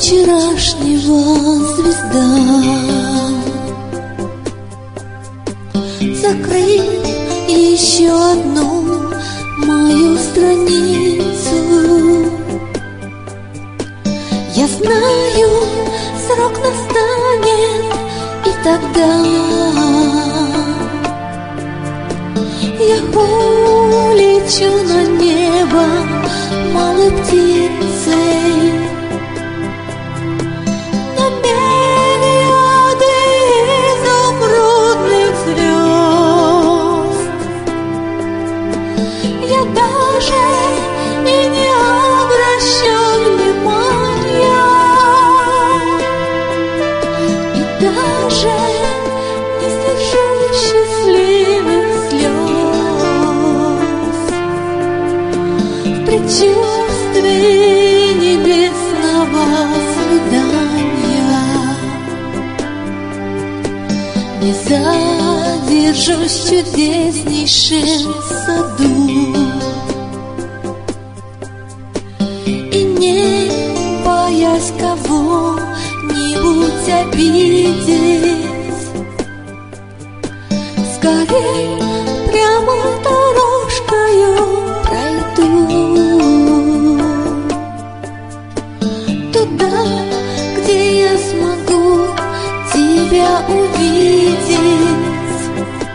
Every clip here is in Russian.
вчерашнего звезда. Закрыть еще одну мою страницу. Я знаю, срок настанет, и тогда я улечу на небо малой птицей. На миллиарды изумрудных звезд. Я даже и не обращу внимания, и даже не сдержу счастливых слез в предчувствии небесного свидания. Не задержусь в чудеснейшем саду и, не боясь кого-нибудь обидеть, скорей прямо дорожкою пройду туда, где я смогу тебя увидеть,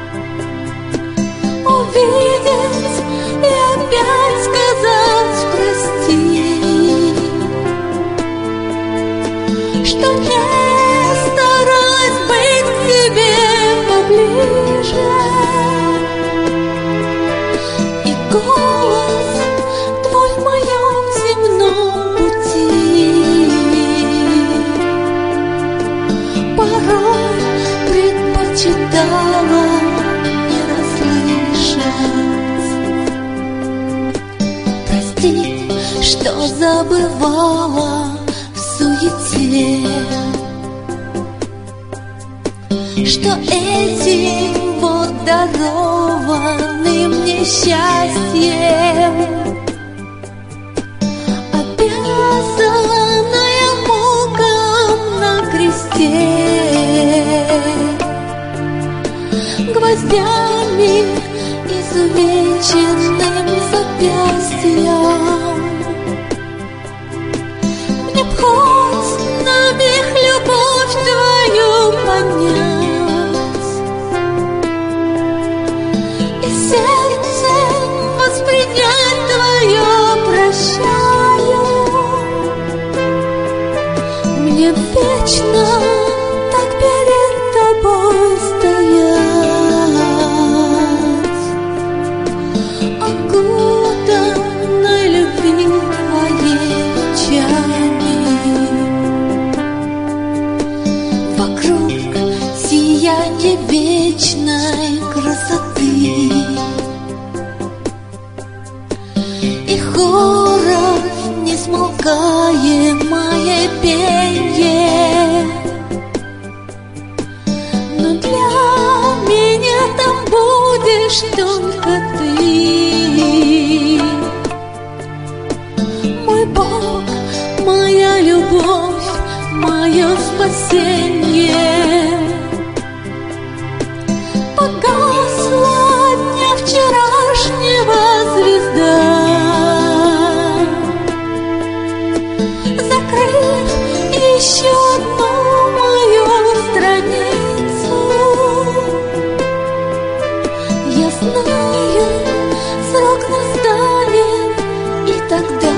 увидеть и опять сказать прости, что не старалась быть к тебе поближе. И голос твой в моем земном пути порой предпочитала не расслышать. Прости, что забывала в суете, что этим вот дарованным мне счастьем обязанная мукам на кресте, гвоздями изувеченным запястьем. Мне б хоть на миг любовь твою понять и сердцем воспринять твое прощаю. Мне вечно так перед тобой стоять, окутанной любви твоей лучами. Вокруг сияние вечной красоты и хором несмолкаемое пенье. Но для меня там будешь только ты, мой Бог, моя любовь, мое спасение. Погасла дня вчерашнего звезда, закрыв еще одну мою страницу. Я знаю, срок настанет, и тогда